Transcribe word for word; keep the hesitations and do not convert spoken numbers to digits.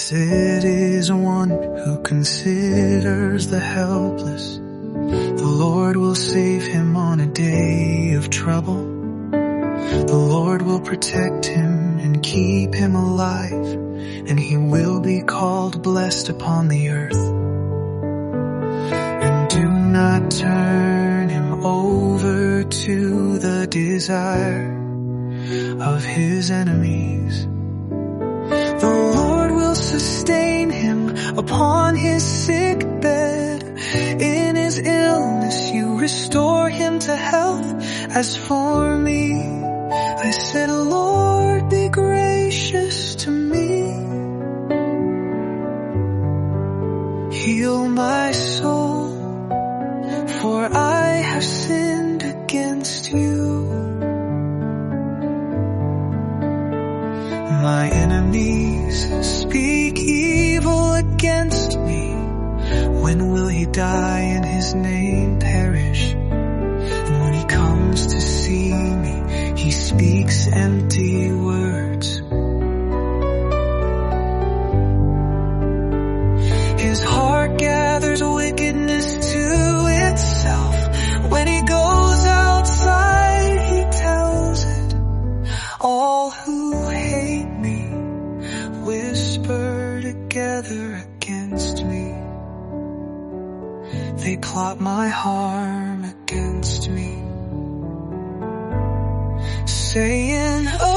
Blessed is one who considers the helpless. The Lord will save him on a day of trouble. The Lord will protect him and keep him alive, and he will be called blessed upon the earth. And do not turn him over to the desire of his enemies. The Lord will sustain him upon his sick bed. In his illness you restore him to health. As for me, I said, Lord, be gracious to me. Heal my soul, for I have sinned against you. My enemies speak evil against me. When will he die and his name perish? And when he comes to see me, he speaks empty words. His heart gathers wickedness to itself. When he goes outside, he tells it. All who hate me whisper together against me. They plot my harm against me, saying, oh,